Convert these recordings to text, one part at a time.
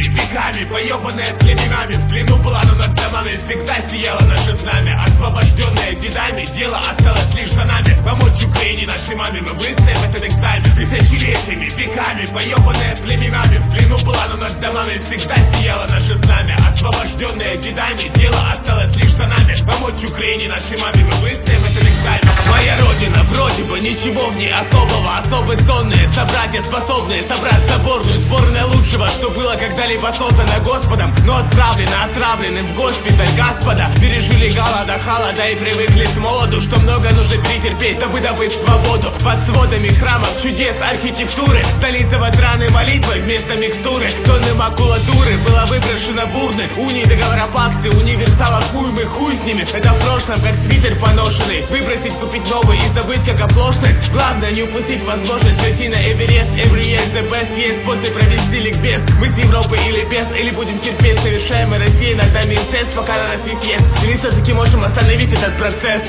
веками, поебанная племенами. В плену была, но над домами всегда сияло наше знамя. Освобожденное дедами, дело осталось лишь за нами. Помочь Украине, нашей маме, мы выстоим этот экзамен. Тысячелетиями, веками, поебанная племенами. В плену была, но над домами всегда сияло наше знамя. Освобожденное дедами, дело осталось лишь за нами. Помочь Украине, нашей маме, мы выстоим этот экзамен. Моя родина, вроде бы ничего в ней особого. Особые сонные, собратья способные собрать сборная лучшего, что было когда-либо создано Господом. Но отравлены в госпиталь, господа. Пережили голода, холода и привыкли с молоду, что много нужно перетерпеть, дабы добыть свободу. Под сводами храмов чудес архитектуры, столица в раны молитвы вместо микстуры. Тонны макулатуры было выброшено в урны. Унии, договора, пакты, универсалов хуй с ними. Это в прошлом, как свитер поношенный. Выбросить, купить новый и забыть, как оплошность. Главное не упустить возможность пройти на Эверест. Every year the best, есть способ провести ликбез. Мы с Европы или без, или будем терпеть. Совершаемый Россией над нами инцест, пока на нас есть. Или все-таки можем остановить этот процесс.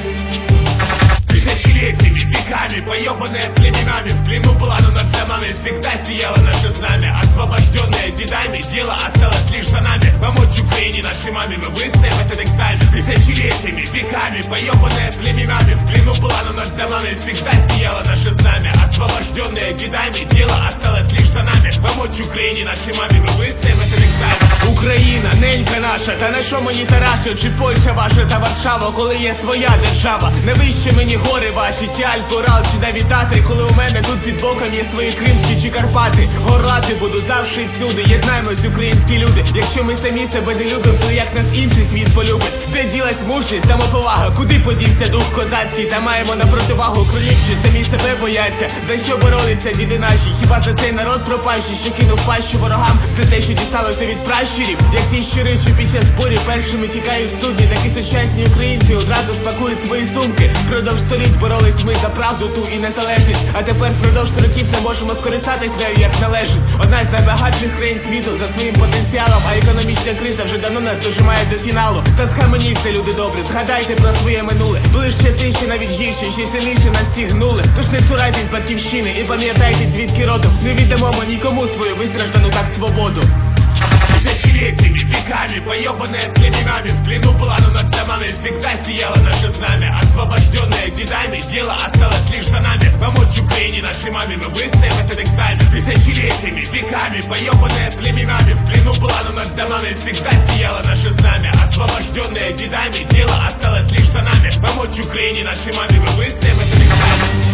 Тысячелетиями, веками, поебанная племенами. В плену была, но над домами всегда сияло наше знамя. Освобожденное дедами, дело осталось лишь за нами. Помочь Украине, нашей маме, мы выстоим этот экзамен. Тысячелетиями, веками, поебанная племенами. В плену была, но над домами всегда сияло наше знамя. Освобожденное дедами, дело осталось лишь за нами. Помочь Україні, нашій мамі, ми вистоїмо этот екзамен. Україна, ненька наша, та на що мені Тарасю, чи Польща ваша та Варшава, коли є своя держава? Не вище мені гори ваші, чи Альпи, Урал, чи навіть Татри, коли у мене тут під боком є свої Кримські чи Карпати. Горлати буду завжди і всюди, єднаємось, українські люди. Якщо ми самі себе не любимо, то як нас інший світ полюбить? Де ділась мужність, самоповага, куди подівся дух козацький? Та маємо на противагу кролів, що самі себе бояться. За що боролися діди наші? Хіба за цей народ пропащий, що кинув пащу ворогам? За те, що дісталося від пращурів? Як ті щури, що під час бурі першими тікають в студні, такі сучасні українці одразу спакують свої сумки. Впродовж століть боролись ми за правду ту і незалежність, а тепер впродовж років не можемо скористатись нею як належить. Одна з найбагатших країн світу за своїм потенціалом, а економічна криза вже давно нас дожимає до фіналу. Та схаменіться, люди добрі, згадайте про своє минуле. Були ще ти, ще навіть гірші, ще сильніше нас всіх гнули. Тож не цурайтесь батьківщини і пам'ятайте звідки родом. Не віддамо ми нікому свою вистраждану так свободу. Тысячелетиями, веками, поебанная племенами. В плену была, но над домами всегда сияло наше знамя. Освобожденное дедами, дело осталось лишь за нами. Помочь Украине, нашей маме, мы выстоим этот экзамен. Тысячелетиями, веками, поебанная племенами. В плену была, но над домами всегда сияло наше знамя. Освобожденное дедами, дело осталось лишь за нами. Помочь Украине, нашей маме, мы выстоим этот экзамен.